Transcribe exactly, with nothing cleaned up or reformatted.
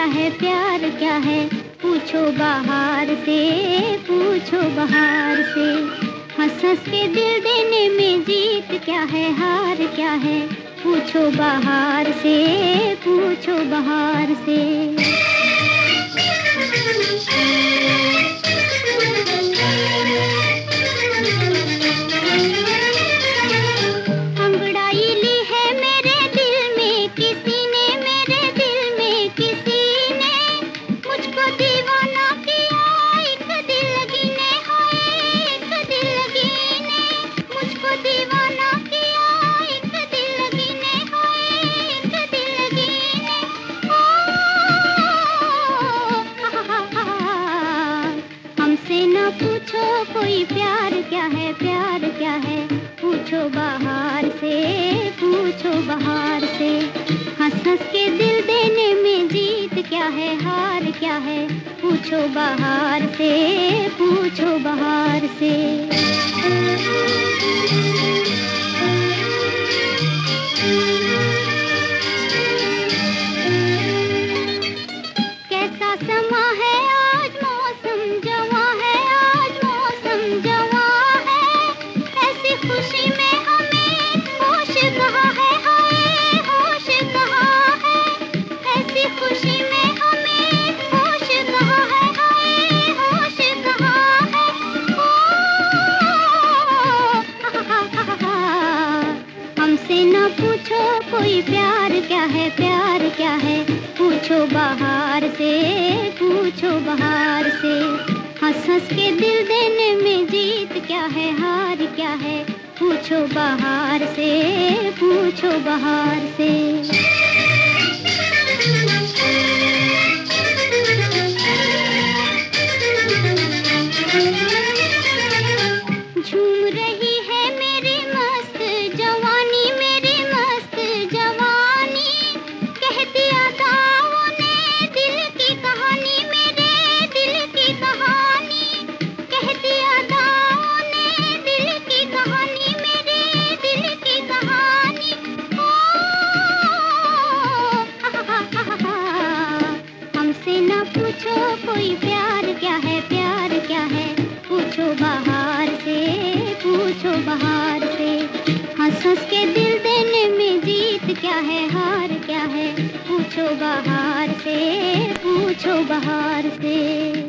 है, प्यार क्या है, पूछो बाहर से, पूछो बाहर से। हंस हंस के दिल देने में जीत क्या है, हार क्या है, पूछो बाहर से, पूछो बाहर से। पूछो कोई प्यार क्या है, प्यार क्या है, पूछो बाहर से, पूछो बाहर से। हंस हंस के दिल देने में जीत क्या है, हार क्या है, पूछो बाहर से, पूछो बाहर से। कैसा समा है आज, मौसम जवां है, आज मौसम जवां है। ऐसी खुशी में हमें होश कहाँ है, हाय होश कहाँ है। ऐसी खुशी में हमें होश कहाँ है, हाय होश कहाँ है। ओ हमसे न पूछो कोई प्यार क्या है, प्यार क्या है, पूछो बाहर से, पूछो बाहर से। हंस हंस के दिल देने में जीत क्या है, हार क्या है, पूछो बाहर से, पूछो बाहर से। झूम रही है मेरी मस्त जवानी, मेरी मस्त जवानी। कह दिया दावों ने दिल की कहानी, मेरे दिल की कहानी। कह दिया दावों ने दिल की कहानी, मेरे दिल की कहानी। ओ हमसे न पूछो कोई प्यार क्या है, प्यार क्या है, पूछो बाहर से, पूछो बाहर से। हंस हंस के दिल देने में जीत क्या है, हार क्या है, पूछो बाहर से, पूछो बाहर से।